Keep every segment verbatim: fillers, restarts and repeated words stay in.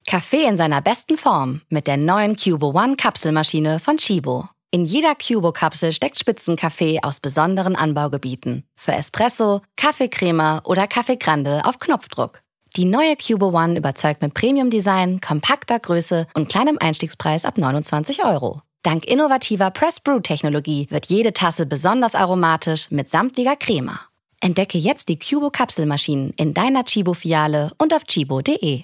Kaffee in seiner besten Form mit der neuen Cubo One Kapselmaschine von Chibo. In jeder Cubo-Kapsel steckt Spitzenkaffee aus besonderen Anbaugebieten. Für Espresso, Kaffeecrema oder Kaffee Grande auf Knopfdruck. Die neue Cubo One überzeugt mit Premium-Design, kompakter Größe und kleinem Einstiegspreis ab neunundzwanzig Euro. Dank innovativer Press-Brew-Technologie wird jede Tasse besonders aromatisch mit samtlicher Crema. Entdecke jetzt die Cubo-Kapselmaschinen in deiner Chibo-Filiale und auf chibo punkt de.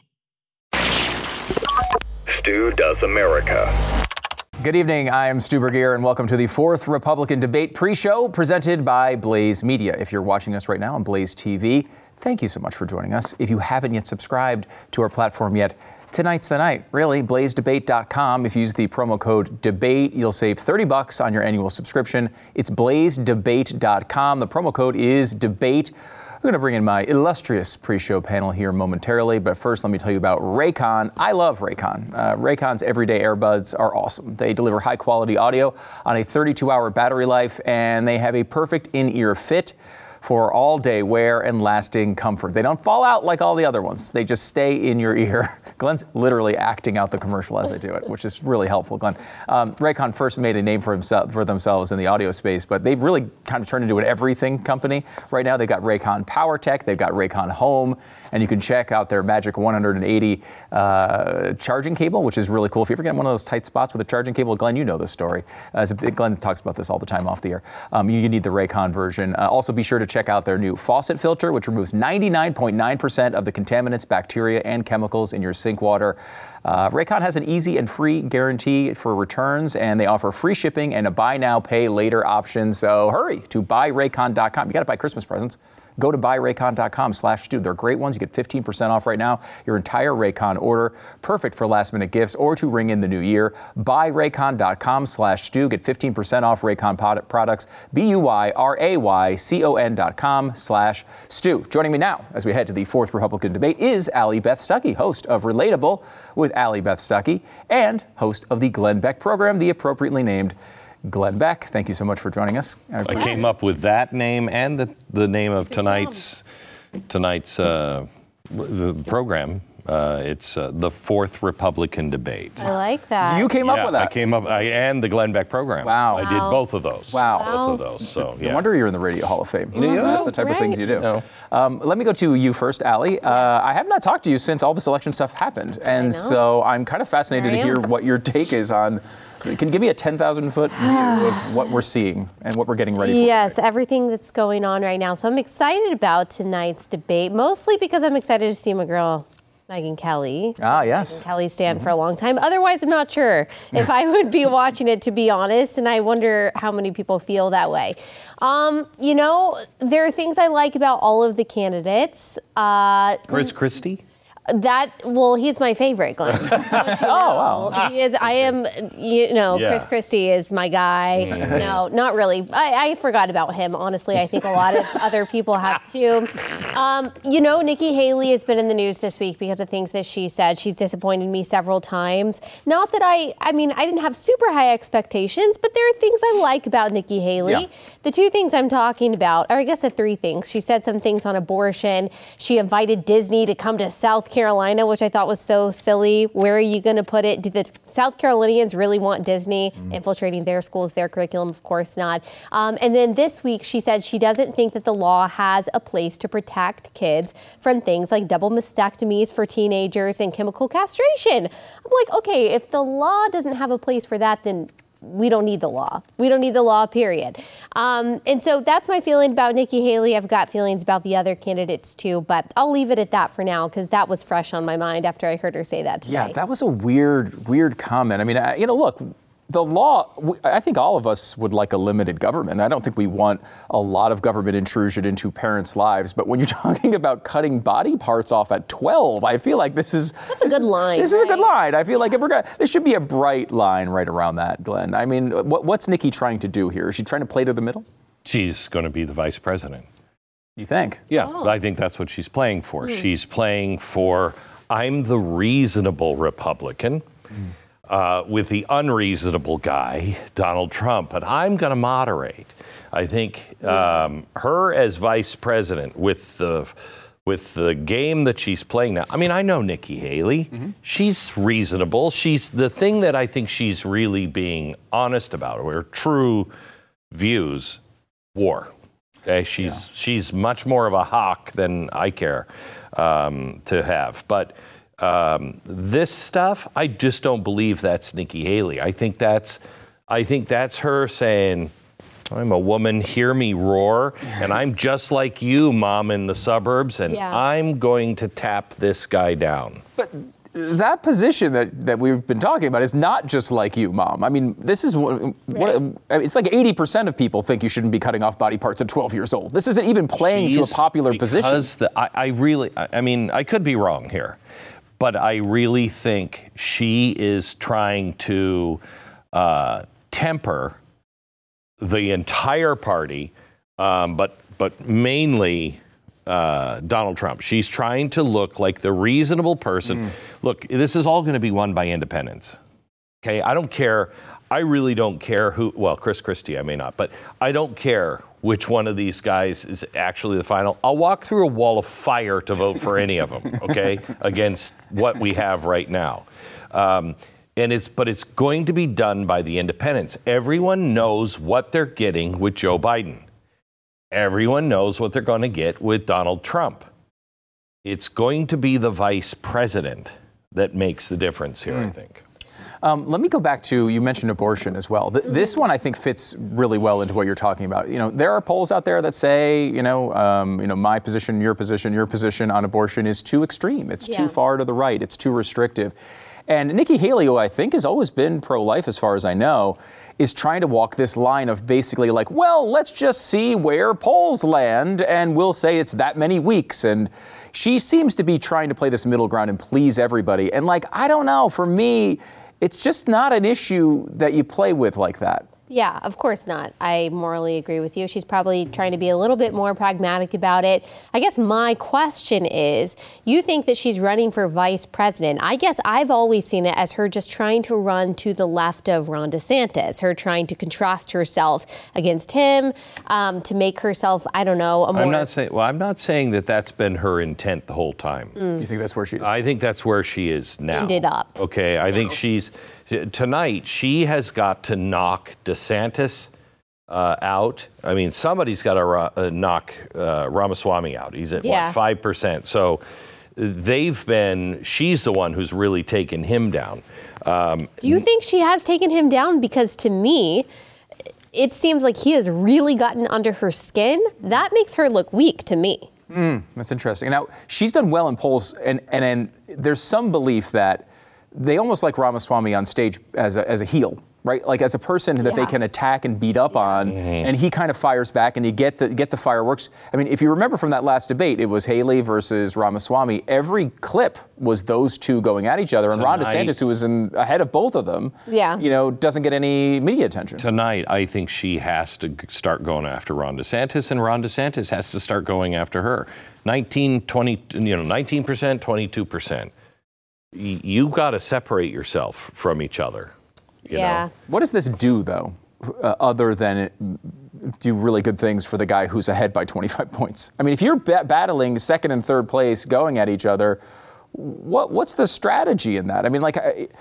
Stu Does America. Good evening, I'm Stu Burguiere, and welcome to the fourth Republican Debate pre-show presented by Blaze Media. If you're watching us right now on Blaze T V, thank you so much for joining us. If you haven't yet subscribed to our platform yet, tonight's the night, really, blaze debate dot com. If you use the promo code DEBATE, you'll save thirty bucks on your annual subscription. It's blaze debate dot com. The promo code is DEBATE. We're going to bring in my illustrious pre-show panel here momentarily, but first let me tell you about Raycon. I love Raycon. Uh, Raycon's everyday earbuds are awesome. They deliver high-quality audio on a thirty-two hour battery life, and they have a perfect in-ear fit for all-day wear and lasting comfort. They don't fall out like all the other ones. They just stay in your ear. Glenn's literally acting out the commercial as I do it, which is really helpful, Glenn. Um, Raycon first made a name for, himself, for themselves in the audio space, but they've really kind of turned into an everything company. Right now, they've got Raycon PowerTech, they've got Raycon Home, and you can check out their Magic one hundred eighty uh, charging cable, which is really cool. If you ever get in one of those tight spots with a charging cable, Glenn, you know this story. Uh, Glenn talks about this all the time off the air. Um, you, you need the Raycon version. Uh, also, be sure to check out their new faucet filter, which removes ninety-nine point nine percent of the contaminants, bacteria, and chemicals in your sink water. Uh, Raycon has an easy and free guarantee for returns, and they offer free shipping and a buy now, pay later option. So hurry to buy raycon dot com. You got to buy Christmas presents. Go to buy raycon dot com slash Stu. They're great ones. You get fifteen percent off right now. Your entire Raycon order. Perfect for last minute gifts or to ring in the new year. buy raycon dot com slash Stu. Get fifteen percent off Raycon pod- products. B U Y R A Y C O N dot com slash Stu. Joining me now as we head to the fourth Republican debate is Allie Beth Stuckey, host of Relatable with Allie Beth Stuckey and host of the Glenn Beck program, the appropriately named Glenn Beck. Thank you so much for joining us. I came up with that name and the, the name of Good tonight's job. tonight's uh, the program. Uh, it's uh, the fourth Republican debate. I like that. You came yeah, up with that. I came up, I, and the Glenn Beck program. Wow. I wow. did both of those. Wow. Both of those. So, yeah. No wonder you're in the Radio Hall of Fame. Mm-hmm. That's the type right. of things you do. No. Um, let me go to you first, Allie. Uh, I have not talked to you since all this election stuff happened. And so I'm kind of fascinated to hear what your take is on. Can you give me a ten thousand foot view of what we're seeing and what we're getting ready for? Yes, today? Everything that's going on right now. So I'm excited about tonight's debate, mostly because I'm excited to see my girl, Megyn Kelly. Ah, yes. Megyn Kelly stand mm-hmm. for a long time. Otherwise, I'm not sure if I would be watching it, to be honest, and I wonder how many people feel that way. Um, you know, there are things I like about all of the candidates. Uh, Chris Christie? That, well, he's my favorite, Glenn. You know? Oh, wow. He is, I am, you know, yeah. Chris Christie is my guy. Mm-hmm. No, not really. I, I forgot about him, honestly. I think a lot of other people have too. Um, you know, Nikki Haley has been in the news this week because of things that she said. She's disappointed me several times. Not that I, I mean, I didn't have super high expectations, but there are things I like about Nikki Haley. Yeah. The two things I'm talking about, or I guess the three things. She said some things on abortion. She invited Disney to come to South Carolina, which I thought was so silly. Where are you going to put it? Do the South Carolinians really want Disney mm. infiltrating their schools, their curriculum? Of course not. Um, and then this week, she said she doesn't think that the law has a place to protect kids from things like double mastectomies for teenagers and chemical castration. I'm like, okay, if the law doesn't have a place for that, then we don't need the law. We don't need the law, period. Um, and so that's my feeling about Nikki Haley. I've got feelings about the other candidates too, but I'll leave it at that for now because that was fresh on my mind after I heard her say that today. Yeah, that was a weird, weird comment. I mean, I, you know, look, the law, I think all of us would like a limited government. I don't think we want a lot of government intrusion into parents' lives. But when you're talking about cutting body parts off at twelve, I feel like this is... That's a good line. This right? is a good line. I feel like if we're gonna, there should be a bright line right around that, Glenn. I mean, what, what's Nikki trying to do here? Is she trying to play to the middle? She's going to be the vice president. You think? Yeah, oh. I think that's what she's playing for. Mm. She's playing for, I'm the reasonable Republican. Mm. Uh, with the unreasonable guy, Donald Trump, but I'm going to moderate. I think um, her as vice president with the with the game that she's playing now. I mean, I know Nikki Haley. Mm-hmm. She's reasonable. She's the thing that I think she's really being honest about, or her true views, war. Okay, she's yeah. she's much more of a hawk than I care um, to have. But um, this stuff, I just don't believe that's Nikki Haley. I think that's I think that's her saying, I'm a woman, hear me roar, and I'm just like you, Mom, in the suburbs, and yeah. I'm going to tap this guy down. But that position that, that we've been talking about is not just like you, Mom. I mean, this is what, right. what it's like eighty percent of people think you shouldn't be cutting off body parts at twelve years old. This isn't even playing She's, to a popular position. Because the, I, I really, I mean, I could be wrong here, but I really think she is trying to uh, temper the entire party, um, but but mainly uh, Donald Trump. She's trying to look like the reasonable person. Mm. Look, this is all going to be won by independents. Okay, I don't care. I really don't care who. Well, Chris Christie, I may not, but I don't care which one of these guys is actually the final. I'll walk through a wall of fire to vote for any of them. Okay, against what we have right now. Um, And it's, but it's going to be done by the independents. Everyone knows what they're getting with Joe Biden. Everyone knows what they're going to get with Donald Trump. It's going to be the vice president that makes the difference here, mm. I think. Um, let me go back to, you mentioned abortion as well. Th- this one, I think, fits really well into what you're talking about. You know, there are polls out there that say, you know, um, you know, my position, your position, your position on abortion is too extreme. It's yeah. too far to the right. It's too restrictive. And Nikki Haley, who I think has always been pro-life as far as I know, is trying to walk this line of basically like, well, let's just see where polls land and we'll say it's that many weeks. And she seems to be trying to play this middle ground and please everybody. And like, I don't know, for me, it's just not an issue that you play with like that. Yeah, of course not. I morally agree with you. She's probably trying to be a little bit more pragmatic about it. I guess my question is, you think that she's running for vice president. I guess I've always seen it as her just trying to run to the left of Ron DeSantis, her trying to contrast herself against him, um, to make herself, I don't know, a more... I'm not saying, well, I'm not saying that that's been her intent the whole time. Mm. You think that's where she is? I think that's where she is now. Ended up. Okay, I no. think she's... Tonight, she has got to knock DeSantis uh, out. I mean, somebody's got to ra- uh, knock uh, Ramaswamy out. He's at, yeah. what, five percent. So they've been, she's the one who's really taken him down. Um, Do you think she has taken him down? Because to me, it seems like he has really gotten under her skin. That makes her look weak to me. Mm, that's interesting. Now, she's done well in polls, and, and, and there's some belief that they almost like Ramaswamy on stage as a, as a heel, right? Like as a person that yeah. they can attack and beat up yeah. on, mm-hmm. and he kind of fires back, and you get the get the fireworks. I mean, if you remember from that last debate, it was Haley versus Ramaswamy. Every clip was those two going at each other, and Ron DeSantis, who was in, ahead of both of them, yeah. you know, doesn't get any media attention. Tonight, I think she has to start going after Ron DeSantis, and Ron DeSantis has to start going after her. nineteen, twenty, you know, nineteen percent, twenty-two percent. You got to separate yourself from each other. You yeah. know? What does this do, though, uh, other than it do really good things for the guy who's ahead by twenty-five points? I mean, if you're ba- battling second and third place, going at each other, what what's the strategy in that? I mean, like,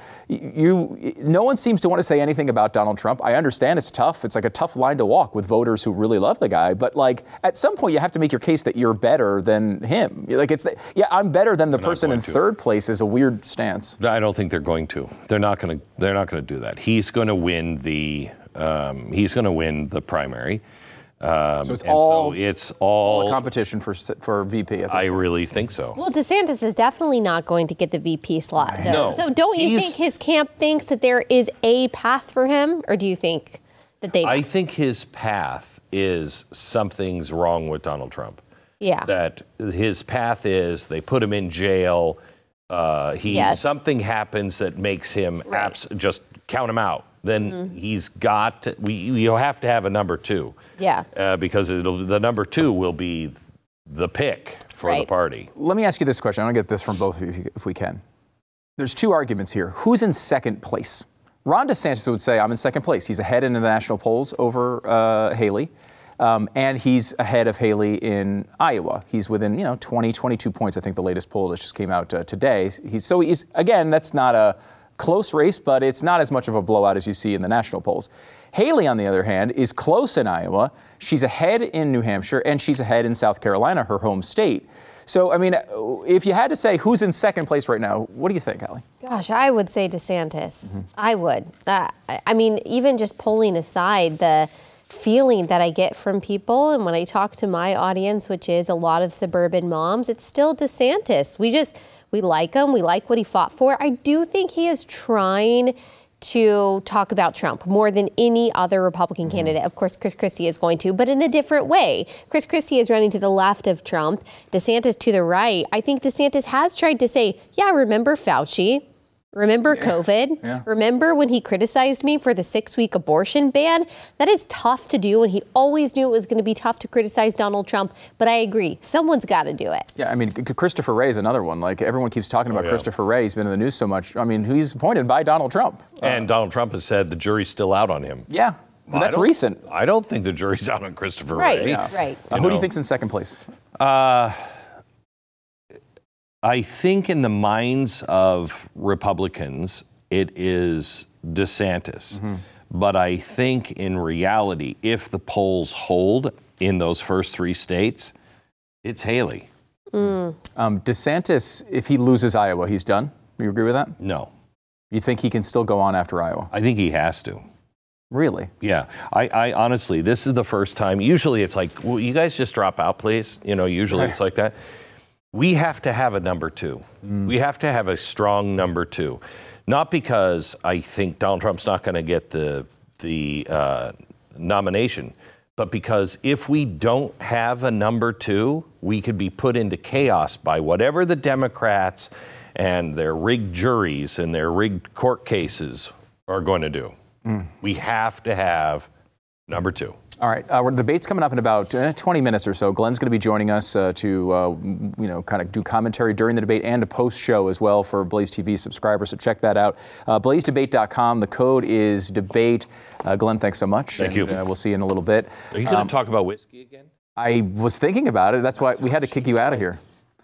you, no one seems to want to say anything about Donald Trump. I understand it's tough. It's like a tough line to walk with voters who really love the guy. But like, at some point, you have to make your case that you're better than him. Like, it's yeah, I'm better than the they're person in to. third place is a weird stance. I don't think they're going to. They're not going to. They're not going to do that. He's going to win the. Um, he's going to win the primary. Um, so it's all so it's all, all competition for for V P. At this I point. really think so. Well, DeSantis is definitely not going to get the V P slot, though. No, so don't you think his camp thinks that there is a path for him, or do you think that they? Don't? I think his path is something's wrong with Donald Trump. Yeah. That his path is they put him in jail. Uh, he yes. something happens that makes him right. abs- just count him out. Then mm-hmm. he's got to, we you have to have a number two. Yeah. Uh, because it'll, the number two will be the pick for right. the party. Let me ask you this question. I want to get this from both of you if we can. There's two arguments here. Who's in second place? Ron DeSantis would say, I'm in second place. He's ahead in the national polls over uh, Haley. Um, and he's ahead of Haley in Iowa. He's within, you know, twenty, twenty-two points, I think the latest poll that just came out uh, today. He's, so he's, again, that's not a close race, but it's not as much of a blowout as you see in the national polls. Haley, on the other hand, is close in Iowa. She's ahead in New Hampshire, and she's ahead in South Carolina, her home state. So, I mean, if you had to say who's in second place right now, what do you think, Allie? Gosh, I would say DeSantis. Mm-hmm. I would. Uh, I mean, even just polling aside, the feeling that I get from people, and when I talk to my audience, which is a lot of suburban moms, it's still DeSantis. We just, we like him. We like what he fought for. I do think he is trying to talk about Trump more than any other Republican mm-hmm. candidate. Of course, Chris Christie is going to, but in a different way. Chris Christie is running to the left of Trump, DeSantis to the right. I think DeSantis has tried to say, yeah, remember Fauci? Remember yeah. COVID? Yeah. Remember when he criticized me for the six-week abortion ban? That is tough to do, and he always knew it was going to be tough to criticize Donald Trump. But I agree, someone's got to do it. Yeah, I mean, Christopher Wray is another one. Like, everyone keeps talking about oh, yeah. Christopher Wray. He's been in the news so much. I mean, he's appointed by Donald Trump. And uh, Donald Trump has said the jury's still out on him. Yeah, well, that's I recent. I don't think the jury's out on Christopher right, Wray. Yeah. Right, uh, Who know? do you think's in second place? Uh... I think in the minds of Republicans, it is DeSantis. Mm-hmm. But I think in reality, if the polls hold in those first three states, it's Haley. Mm. Um, DeSantis, if he loses Iowa, he's done. You agree with that? No. You think he can still go on after Iowa? I think he has to. Really? Yeah. I, I honestly, this is the first time. Usually it's like, will you guys just drop out, please? You know, usually it's like that. We have to have a number two. Mm. We have to have a strong number two. Not because I think Donald Trump's not going to get the the uh, nomination, but because if we don't have a number two, we could be put into chaos by whatever the Democrats and their rigged juries and their rigged court cases are going to do. Mm. We have to have number two. All right, uh, the debate's coming up in about uh, twenty minutes or so. Glenn's going to be joining us uh, to, uh, you know, kind of do commentary during the debate and a post-show as well for Blaze T V subscribers, so check that out. Uh, blaze debate dot com, the code is debate. Uh, Glenn, thanks so much. Thank and, you. Uh, we'll see you in a little bit. Are you going to um, talk about whiskey again? I was thinking about it. That's why we had to kick you out of here.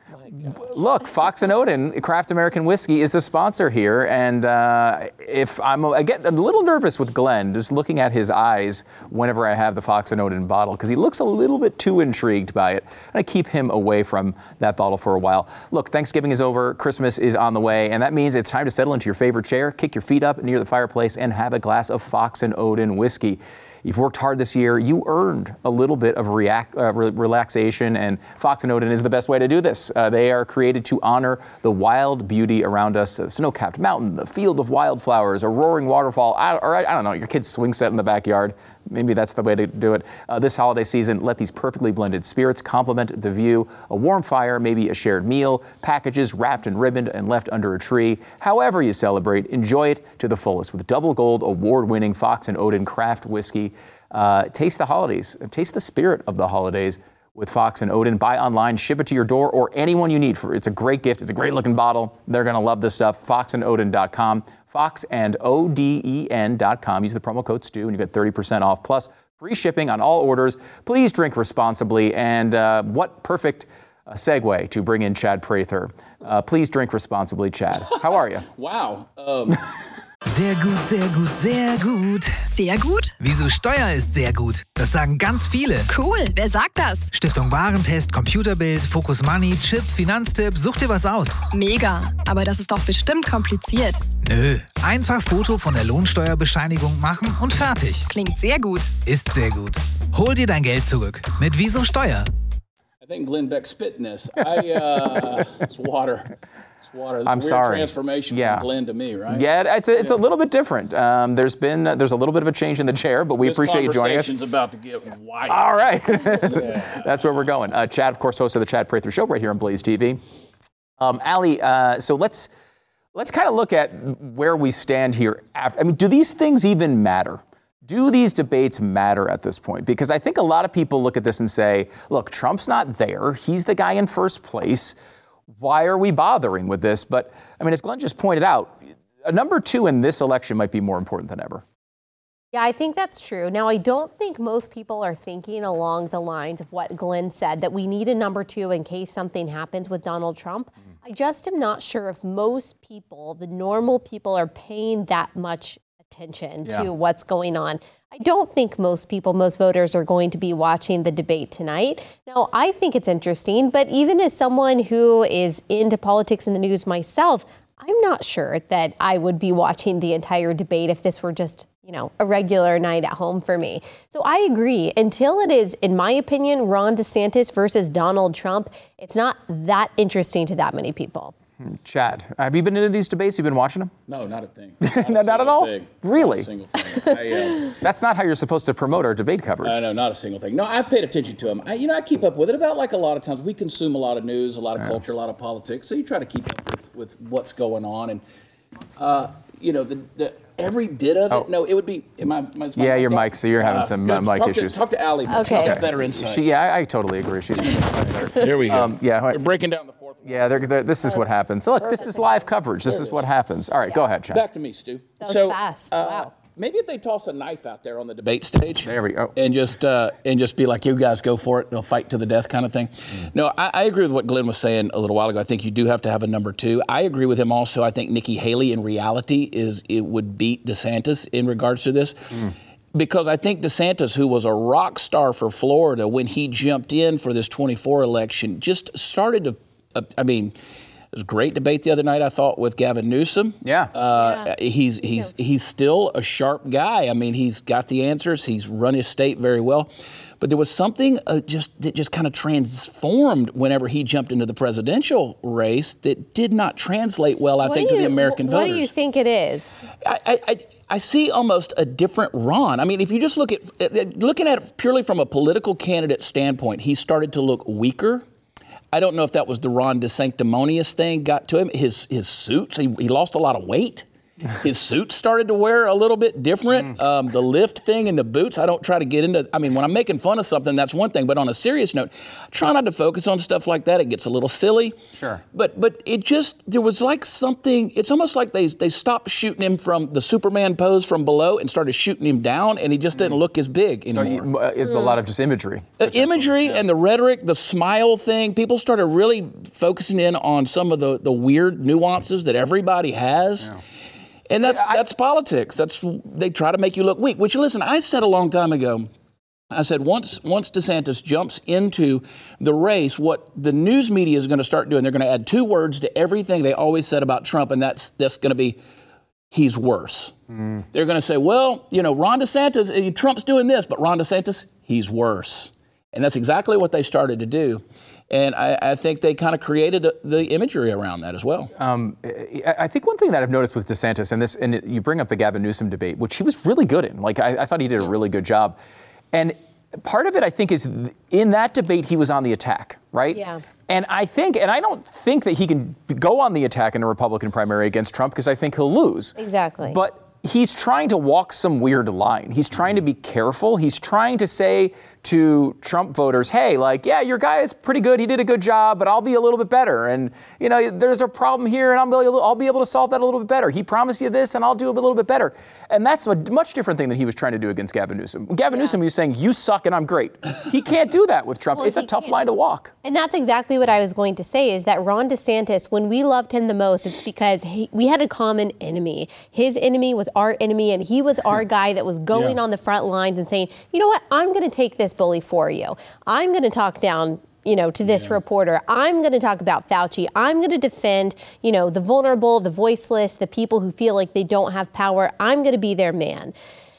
Look, Fox and Odin, Craft American Whiskey, is a sponsor here, and uh, if I'm, I get a little nervous with Glenn just looking at his eyes whenever I have the Fox and Odin bottle, because he looks a little bit too intrigued by it. I'm going to keep him away from that bottle for a while. Look, Thanksgiving is over, Christmas is on the way, and that means it's time to settle into your favorite chair, kick your feet up near the fireplace, and have a glass of Fox and Odin whiskey. You've worked hard this year. You earned a little bit of react, uh, re- relaxation, and Fox and Odin is the best way to do this. Uh, they are created to honor the wild beauty around us, a snow-capped mountain, the field of wildflowers, a roaring waterfall, I, or I, I don't know, your kid's swing set in the backyard. Maybe that's the way to do it. Uh, this holiday season, let these perfectly blended spirits complement the view. A warm fire, maybe a shared meal, packages wrapped and ribboned and left under a tree. However you celebrate, enjoy it to the fullest with Double Gold award-winning Fox and Odin craft whiskey. Uh, taste the holidays. Taste the spirit of the holidays with Fox and Odin. Buy online, ship it to your door, or anyone you need. For It's a great gift. It's a great-looking bottle. They're going to love this stuff. fox and odin dot com. fox and odin dot com. Use the promo code STU and you get thirty percent off, plus free shipping on all orders. Please drink responsibly. And uh, what perfect uh, segue to bring in Chad Prather. Uh, please drink responsibly, Chad. How are you? Wow. Um. Sehr gut, sehr gut, sehr gut. Sehr gut? Wieso Steuer ist sehr gut? Das sagen ganz viele. Cool, wer sagt das? Stiftung Warentest, Computerbild, Focus Money, Chip, Finanztipp, such dir was aus. Mega, aber das ist doch bestimmt kompliziert. Nö, einfach Foto von der Lohnsteuerbescheinigung machen und fertig. Klingt sehr gut. Ist sehr gut. Hol dir dein Geld zurück mit Wieso Steuer. I think Glenn Beck spit in this. I, uh, it's water. Water. This I'm is a weird sorry. Transformation yeah. from Glenn to me, right? Yeah, it's a, it's yeah. a little bit different. Um, there's been uh, there's a little bit of a change in the chair, but we this appreciate you joining us. This conversation's about to get wild. All right, yeah. That's where we're going. Uh, Chad, of course, host of the Chad Prather Show right here on Blaze T V. Um, Allie, uh, so let's let's kind of look at where we stand here. After, I mean, do these things even matter? Do these debates matter at this point? Because I think a lot of people look at this and say, look, Trump's not there. He's the guy in first place. Why are we bothering with this? But, I mean, as Glenn just pointed out, a number two in this election might be more important than ever. Yeah, I think that's true. Now, I don't think most people are thinking along the lines of what Glenn said, that we need a number two in case something happens with Donald Trump. Mm. I just am not sure if most people, the normal people, are paying that much attention yeah. to what's going on. I don't think most people, most voters are going to be watching the debate tonight. Now, I think it's interesting, but even as someone who is into politics and the news myself, I'm not sure that I would be watching the entire debate if this were just, you know, a regular night at home for me. So I agree. Until it is, in my opinion, Ron DeSantis versus Donald Trump, it's not that interesting to that many people. Chad, have you been into these debates? You've been watching them? No, not a thing. Not, not, not at all? Thing. Really? Not a single thing. I, uh, That's not how you're supposed to promote our debate coverage. I know, not a single thing. No, I've paid attention to them. I, you know, I keep up with it. About like a lot of times, we consume a lot of news, a lot of yeah. culture, a lot of politics. So you try to keep up with, with what's going on. And, uh, you know, the, the every bit of it. Oh. No, it would be. My, my, yeah, your mic. So you're having uh, some uh, mic talk issues. To, talk to Allie. Okay. She'll have better insight. She, yeah, I, I totally agree. She's Here we go. Um, yeah, we're breaking down the fourth. Yeah, they're, they're, this is what happens. So look, this is live coverage. This is what happens. All right, yeah. go ahead, Chad. Back to me, Stu. That was so, fast. Uh, wow. Maybe if they toss a knife out there on the debate stage, there we go, and just uh, and just be like, "You guys go for it. They'll fight to the death," kind of thing. Mm. No, I, I agree with what Glenn was saying a little while ago. I think you do have to have a number two. I agree with him also. I think Nikki Haley, in reality, is it would beat DeSantis in regards to this. Mm. Because I think DeSantis, who was a rock star for Florida when he jumped in for this twenty-four election, just started to, uh, I mean, it was a great debate the other night, I thought, with Gavin Newsom. Yeah. Uh, yeah. He's he's he's still a sharp guy. I mean, he's got the answers. He's run his state very well. But there was something uh, just that just kind of transformed whenever he jumped into the presidential race that did not translate well, I what think, you, to the American what voters. What do you think it is? I, I, I see almost a different Ron. I mean, if you just look at, looking at it purely from a political candidate standpoint, he started to look weaker. I don't know if that was the Ron DeSanctimonious thing got to him. His his suits, he, he lost a lot of weight. His suits started to wear a little bit different. Um, the lift thing and the boots, I don't try to get into. I mean, when I'm making fun of something, that's one thing. But on a serious note, I try not to focus on stuff like that. It gets a little silly. Sure. But but it just, there was like something, it's almost like they they stopped shooting him from the Superman pose from below and started shooting him down, and he just didn't look as big anymore. So you, uh, it's mm. a lot of just imagery. Uh, imagery yeah. and the rhetoric, the smile thing. People started really focusing in on some of the, the weird nuances that everybody has. Yeah. And that's I, that's politics. That's they try to make you look weak. Which, listen, I said a long time ago, I said once once DeSantis jumps into the race, what the news media is going to start doing, they're going to add two words to everything they always said about Trump, and that's that's going to be, he's worse. Mm. They're going to say, well, you know, Ron DeSantis, Trump's doing this, but Ron DeSantis, he's worse. And that's exactly what they started to do. And I, I think they kind of created the imagery around that as well. Um, I think one thing that I've noticed with DeSantis, and this, and it, you bring up the Gavin Newsom debate, which he was really good in. Like I, I thought he did a really good job. And part of it, I think, is th- in that debate he was on the attack, right? Yeah. And I think, and I don't think that he can go on the attack in a Republican primary against Trump because I think he'll lose. Exactly. But he's trying to walk some weird line. He's trying to be careful. He's trying to say to Trump voters, hey, like, yeah, your guy is pretty good. He did a good job, but I'll be a little bit better. And, you know, there's a problem here, and I'll, I'll be able to solve that a little bit better. He promised you this, and I'll do it a little bit better. And that's a much different thing than he was trying to do against Gavin Newsom. Gavin yeah. Newsom, he was saying, you suck and I'm great. He can't do that with Trump. Well, it's a tough can't. line to walk. And that's exactly what I was going to say, is that Ron DeSantis, when we loved him the most, it's because he, we had a common enemy. His enemy was our enemy, and he was our guy that was going yeah. on the front lines and saying, you know what, I'm going to take this bully for you. I'm going to talk down, you know, to this yeah. reporter. I'm going to talk about Fauci. I'm going to defend, you know, the vulnerable, the voiceless, the people who feel like they don't have power. I'm going to be their man.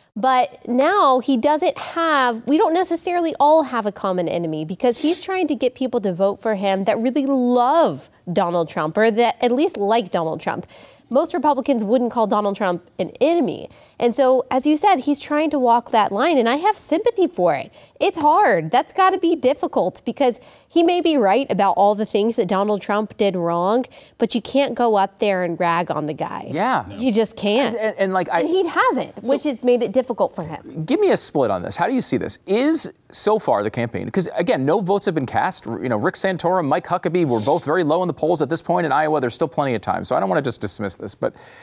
But now he doesn't have, we don't necessarily all have a common enemy, because he's trying to get people to vote for him that really love Donald Trump, or that at least like Donald Trump. Most Republicans wouldn't call Donald Trump an enemy. And so, as you said, he's trying to walk that line, and I have sympathy for it. It's hard. That's got to be difficult, because he may be right about all the things that Donald Trump did wrong, but you can't go up there and rag on the guy. Yeah. No. You just can't. And, and like, I, and he hasn't, so, which has made it difficult for him. Give me a split on this. How do you see this? Is, so far, the campaign, because, again, no votes have been cast. You know, Rick Santorum, Mike Huckabee were both very low in the polls at this point. In Iowa, there's still plenty of time, so I don't want to just dismiss this, but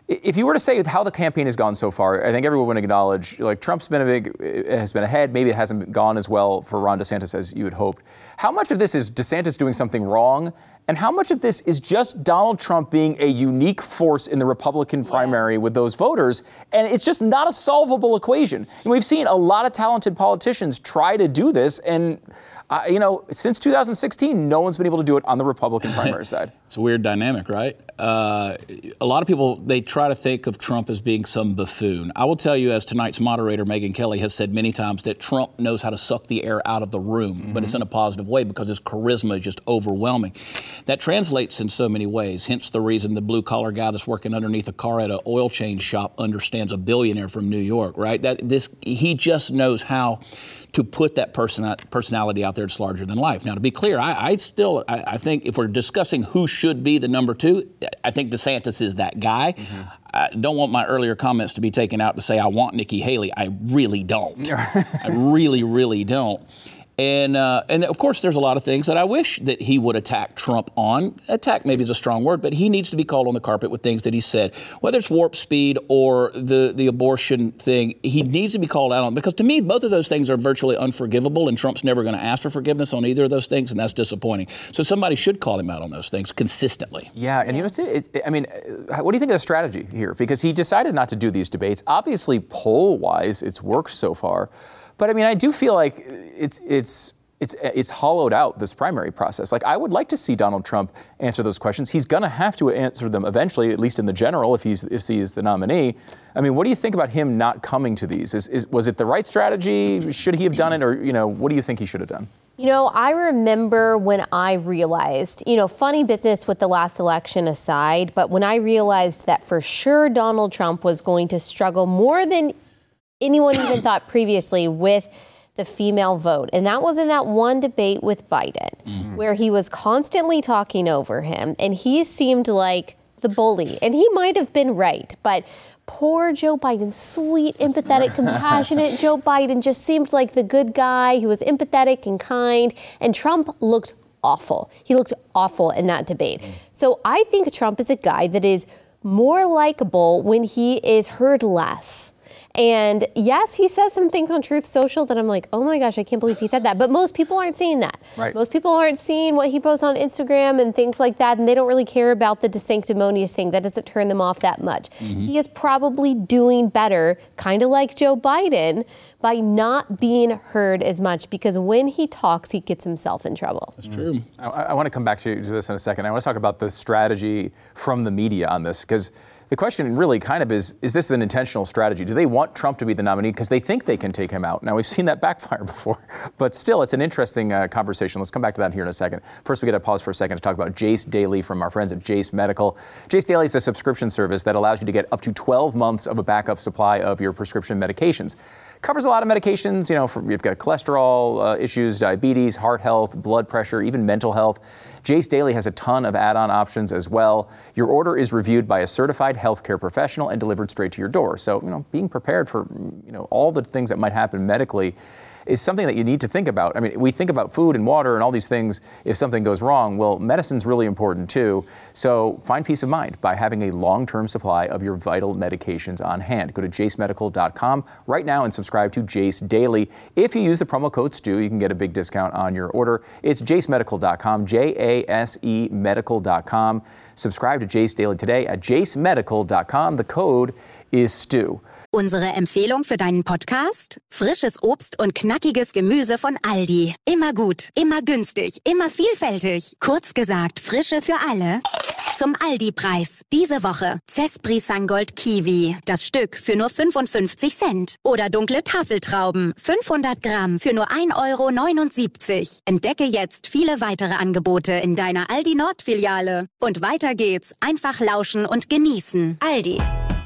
If you were to say how the campaign has gone so far, I think everyone would acknowledge, like, Trump's been a big, has been ahead. Maybe it hasn't gone as well for Ron DeSantis as you had hoped. How much of this is DeSantis doing something wrong? And how much of this is just Donald Trump being a unique force in the Republican primary yeah. with those voters? And it's just not a solvable equation. And we've seen a lot of talented politicians try to do this. And, uh, you know, since two thousand sixteen, no one's been able to do it on the Republican primary side. It's a weird dynamic, right? Uh, a lot of people, they try to think of Trump as being some buffoon. I will tell you, as tonight's moderator, Megyn Kelly, has said many times, that Trump knows how to suck the air out of the room, mm-hmm. but it's in a positive way because his charisma is just overwhelming. That translates in so many ways, hence the reason the blue-collar guy that's working underneath a car at an oil change shop understands a billionaire from New York, right? That this He just knows how to put that person, personality out there that's larger than life. Now, to be clear, I, I still, I, I think if we're discussing who should be the number two, I think DeSantis is that guy. Mm-hmm. I don't want my earlier comments to be taken out to say I want Nikki Haley. I really don't. I really, really don't. And, uh, and of course, there's a lot of things that I wish that he would attack Trump on. Attack maybe is a strong word, but he needs to be called on the carpet with things that he said. Whether it's warp speed or the, the abortion thing, he needs to be called out on. Because to me, both of those things are virtually unforgivable, and Trump's never going to ask for forgiveness on either of those things, and that's disappointing. So somebody should call him out on those things consistently. Yeah, and you know, it's, it, I mean, what do you think of the strategy here? Because he decided not to do these debates. Obviously, poll-wise, it's worked so far. But I mean, I do feel like it's it's it's it's hollowed out this primary process. Like, I would like to see Donald Trump answer those questions. He's going to have to answer them eventually, at least in the general, if he's if he is the nominee. I mean, what do you think about him not coming to these? Is, is was it the right strategy? Should he have done it, or you know, what do you think he should have done? You know, I remember when I realized, you know, funny business with the last election aside, but when I realized that for sure Donald Trump was going to struggle more than anyone even thought previously with the female vote. And that was in that one debate with Biden, mm-hmm. where he was constantly talking over him. And he seemed like the bully. And he might have been right. But poor Joe Biden, sweet, empathetic, compassionate Joe Biden just seemed like the good guy who was empathetic and kind. And Trump looked awful. He looked awful in that debate. Mm-hmm. So I think Trump is a guy that is more likable when he is heard less. And yes, he says some things on Truth Social that I'm like, oh my gosh, I can't believe he said that. But most people aren't seeing that. Right. Most people aren't seeing what he posts on Instagram and things like that. And they don't really care about the sanctimonious thing. That doesn't turn them off that much. Mm-hmm. He is probably doing better, kind of like Joe Biden, by not being heard as much, because when he talks, he gets himself in trouble. That's true. Mm-hmm. I, I want to come back to, to this in a second. I want to talk about the strategy from the media on this, because the question really kind of is, is this an intentional strategy? Do they want Trump to be the nominee because they think they can take him out? Now, we've seen that backfire before, but still, it's an interesting uh, conversation. Let's come back to that here in a second. First, we got to pause for a second to talk about Jace Daily from our friends at Jace Medical. Jace Daily is a subscription service that allows you to get up to twelve months of a backup supply of your prescription medications. Covers a lot of medications, you know, for, you've got cholesterol uh, issues, diabetes, heart health, blood pressure, even mental health. Jace Daily has a ton of add-on options as well. Your order is reviewed by a certified healthcare professional and delivered straight to your door. So, you know, being prepared for, you know, all the things that might happen medically is something that you need to think about. I mean, we think about food and water and all these things if something goes wrong. Well, medicine's really important too. So find peace of mind by having a long-term supply of your vital medications on hand. Go to jace medical dot com right now and subscribe to Jace Daily. If you use the promo code Stu, you can get a big discount on your order. It's jace medical dot com, J A S E medical dot com. Subscribe to Jace Daily today at jace medical dot com. The code is Stu. Unsere Empfehlung für deinen Podcast? Frisches Obst und knackiges Gemüse von Aldi. Immer gut, immer günstig, immer vielfältig. Kurz gesagt, Frische für alle. Zum Aldi-Preis. Diese Woche Cespri Sangold Kiwi. Das Stück für nur fünfundfünfzig Cent. Oder dunkle Tafeltrauben. fünfhundert Gramm für nur ein Euro neunundsiebzig. Entdecke jetzt viele weitere Angebote in deiner Aldi Nord-Filiale. Und weiter geht's. Einfach lauschen und genießen. Aldi.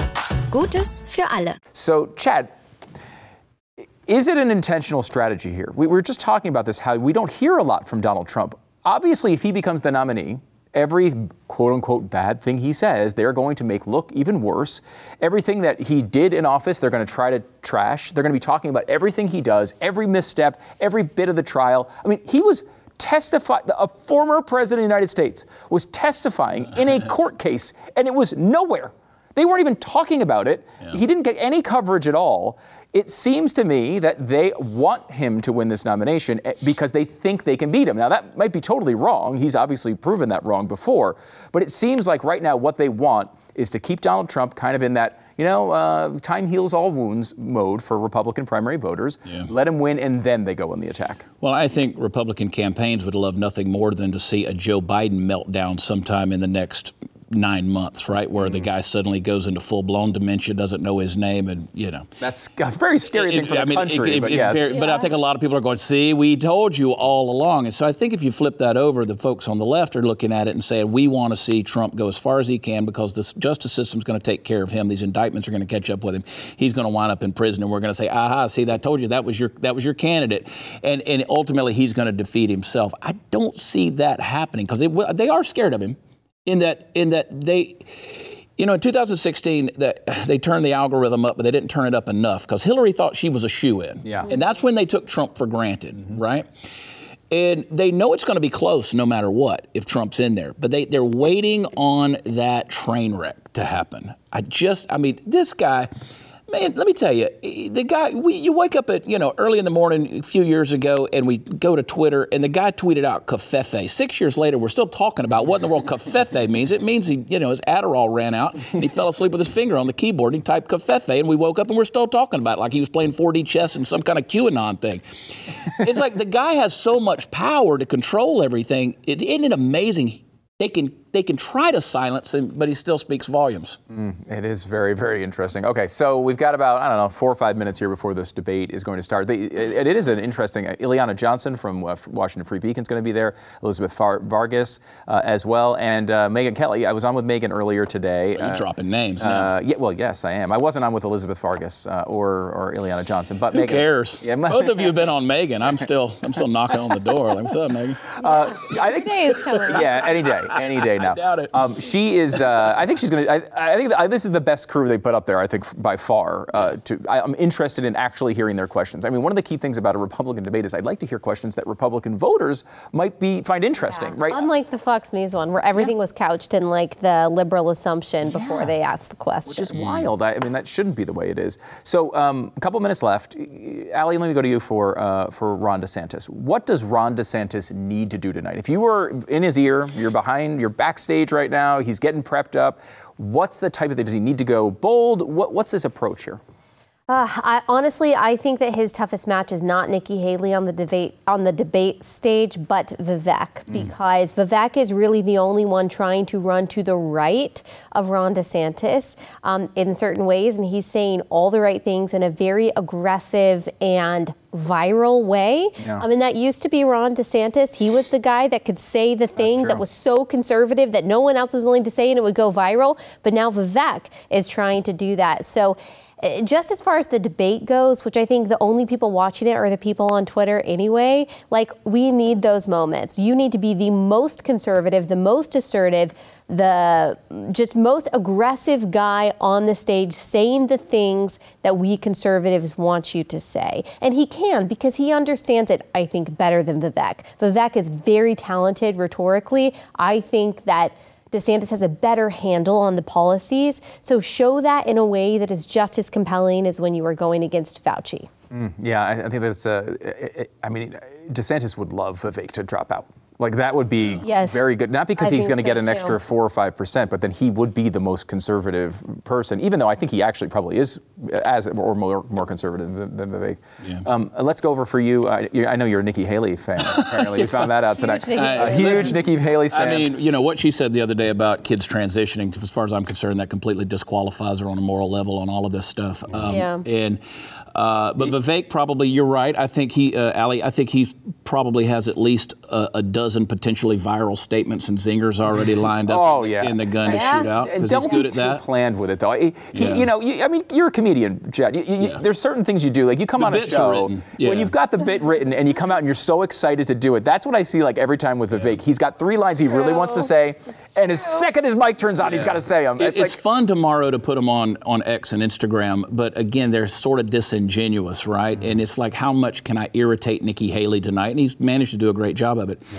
Gutes für alle. So, Chad, is it an intentional strategy here? We were just talking about this, how we don't hear a lot from Donald Trump. Obviously, if he becomes the nominee, every quote-unquote bad thing he says, they're going to make look even worse. Everything that he did in office, they're going to try to trash. They're going to be talking about everything he does, every misstep, every bit of the trial. I mean, he was testifying, a former president of the United States was testifying in a court case, and it was nowhere. They weren't even talking about it. Yeah. He didn't get any coverage at all. It seems to me that they want him to win this nomination because they think they can beat him. Now, that might be totally wrong. He's obviously proven that wrong before. But it seems like right now what they want is to keep Donald Trump kind of in that, you know, uh, time heals all wounds mode for Republican primary voters. Yeah. Let him win, and then they go on the attack. Well, I think Republican campaigns would love nothing more than to see a Joe Biden meltdown sometime in the next nine months, right, where mm. the guy suddenly goes into full-blown dementia, doesn't know his name, and, you know. That's a very scary it, thing for I the mean, country, it, it, but it, yes. Very, yeah. But I think a lot of people are going, see, we told you all along. And so I think if you flip that over, the folks on the left are looking at it and saying, we want to see Trump go as far as he can because the justice system is going to take care of him. These indictments are going to catch up with him. He's going to wind up in prison, and we're going to say, aha, see, I told you that was your that was your candidate. And, and ultimately, he's going to defeat himself. I don't see that happening because they, they are scared of him. In that, in that they, you know, in two thousand sixteen, that they turned the algorithm up, but they didn't turn it up enough because Hillary thought she was a shoo-in. Yeah. And that's when they took Trump for granted, mm-hmm. right? And they know it's going to be close no matter what if Trump's in there. But they, they're waiting on that train wreck to happen. I just, I mean, this guy... Man, let me tell you, the guy, we, you wake up at, you know, early in the morning a few years ago and we go to Twitter and the guy tweeted out covfefe. Six years later, we're still talking about what in the world covfefe means. It means he, you know, his Adderall ran out and he fell asleep with his finger on the keyboard and he typed covfefe and we woke up and we're still talking about it like he was playing four D chess and some kind of QAnon thing. It's like the guy has so much power to control everything. It, isn't it amazing? They can they can try to silence him, but he still speaks volumes. Mm, it is very, very interesting. Okay, so we've got about, I don't know, four or five minutes here before this debate is going to start. The, it, it is an interesting, uh, Ileana Johnson from uh, Washington Free Beacon is going to be there, Elizabeth Far- Vargas uh, as well, and uh, Megyn Kelly. I was on with Megyn earlier today. You're uh, dropping names now. Uh, yeah, well, yes, I am. I wasn't on with Elizabeth Vargas uh, or, or Ileana Johnson, but Who Megyn, cares? Yeah, my, Both of you have been on Megyn. I'm still I'm still knocking on the door. Like, what's up, Megyn? Uh, I think, day is coming up. Yeah, any day, any day now. I doubt it. Um, she is. Uh, I think she's going to. I think that, this is the best crew they put up there. I think by far. Uh, to, I, I'm interested in actually hearing their questions. I mean, one of the key things about a Republican debate is I'd like to hear questions that Republican voters might be find interesting. Yeah. Right? Unlike the Fox News one, where everything yeah. was couched in like the liberal assumption yeah. before they asked the question, which is wild. I, I mean, that shouldn't be the way it is. So, um, a couple minutes left. Allie, let me go to you for uh, for Ron DeSantis. What does Ron DeSantis need to do tonight? If you were in his ear, you're behind, you're backstage right now. He's getting prepped up. What's the type of thing? Does he need to go bold? What, what's his approach here? Uh, I, honestly, I think that his toughest match is not Nikki Haley on the debate on the debate stage, but Vivek, mm. because Vivek is really the only one trying to run to the right of Ron DeSantis um, in certain ways, and he's saying all the right things in a very aggressive and viral way. Yeah. I mean, that used to be Ron DeSantis. He was the guy that could say the thing that was so conservative that no one else was willing to say and it would go viral. But now Vivek is trying to do that. So just as far as the debate goes, which I think the only people watching it are the people on Twitter anyway, like we need those moments. You need to be the most conservative, the most assertive, the just most aggressive guy on the stage saying the things that we conservatives want you to say. And he can because he understands it, I think, better than Vivek. Vivek is very talented rhetorically. I think that DeSantis has a better handle on the policies, so show that in a way that is just as compelling as when you were going against Fauci. Mm, yeah, I, I think that's, uh, it, I mean, DeSantis would love Vivek to drop out. Like, that would be yes, very good. Not because I he's going to so get an too. extra four or five percent, but then he would be the most conservative person, even though I think he actually probably is as or more, more conservative than, than Vivek. Yeah. Um, let's go over for you. I, I know you're a Nikki Haley fan, apparently. You found that out tonight. Huge Nikki, uh, huge listen, Nikki Haley fan. I mean, you know, what she said the other day about kids transitioning, as far as I'm concerned, that completely disqualifies her on a moral level on all of this stuff. Um, yeah. And Uh, but Vivek, probably, you're right. I think he, uh, Ali, I think he probably has at least a, a dozen potentially viral statements and zingers already lined up oh, in, yeah. in the gun yeah. to shoot out. And Because don't he's good be at too that. planned with it, though. He, Yeah. You know, you, I mean, you're a comedian, Chad. You, you, Yeah. There's certain things you do. Like, you come The on a bits are show written. Yeah. when you've got the bit written and you come out and you're so excited to do it. That's what I see, like, every time with Vivek. He's got three lines he really wants to say, and as second as mic turns on, he's got to say them. It, It's, it's like, fun tomorrow to put them on, on X and Instagram, but again, they're sort of disingenuous, right? And it's like, how much can I irritate Nikki Haley tonight? And he's managed to do a great job of it. Yeah.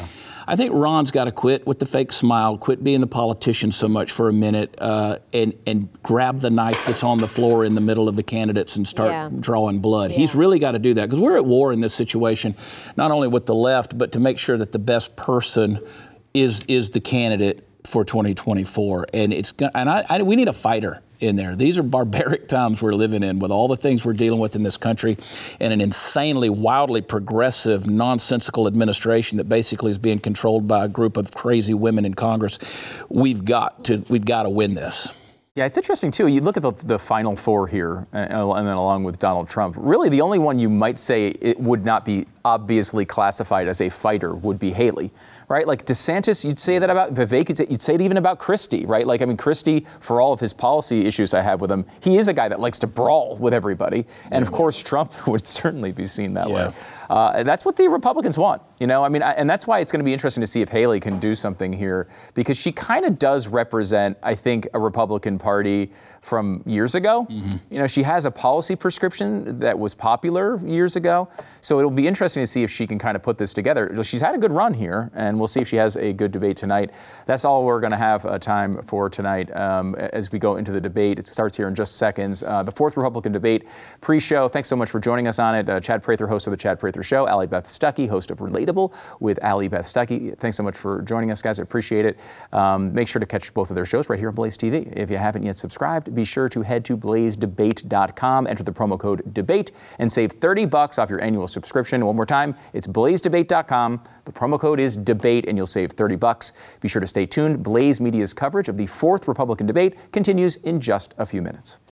I think Ron's got to quit with the fake smile, quit being the politician so much for a minute, uh, and and grab the knife that's on the floor in the middle of the candidates and start Yeah. drawing blood. Yeah. He's really got to do that because we're at war in this situation, not only with the left, but to make sure that the best person is is the candidate for twenty twenty-four. And it's and I, I we need a fighter in there. These are barbaric times we're living in with all the things we're dealing with in this country and an insanely, wildly progressive, nonsensical administration that basically is being controlled by a group of crazy women in Congress. We've got to we've got to win this. Yeah, it's interesting, too. You look at the, the final four here, and, and then along with Donald Trump, really the only one you might say it would not be obviously classified as a fighter would be Haley, right? Like DeSantis, you'd say that about Vivek, you'd say, you'd say it even about Christie, right? Like, I mean, Christie, for all of his policy issues I have with him, he is a guy that likes to brawl with everybody. And, of course, Trump would certainly be seen that Yeah. way. Uh, and that's what the Republicans want, you know? I mean, I, and that's why it's going to be interesting to see if Haley can do something here, because she kind of does represent, I think, a Republican Party from years ago. Mm-hmm. You know, she has a policy prescription that was popular years ago. So it'll be interesting to see if she can kind of put this together. She's had a good run here, and we'll see if she has a good debate tonight. That's all we're going to have uh, time for tonight um, as we go into the debate. It starts here in just seconds. Uh, the fourth Republican debate pre-show. Thanks so much for joining us on it. Uh, Chad Prather, host of The Chad Prather Show. Allie Beth Stuckey, host of Relatable with Allie Beth Stuckey. Thanks so much for joining us, guys. I appreciate it. Um, make sure to catch both of their shows right here on Blaze T V. If you haven't yet subscribed, be sure to head to blaze debate dot com, enter the promo code DEBATE, and save thirty bucks off your annual subscription. One more time, it's blaze debate dot com. The promo code is DEBATE, and you'll save thirty bucks. Be sure to stay tuned. Blaze Media's coverage of the fourth Republican debate continues in just a few minutes.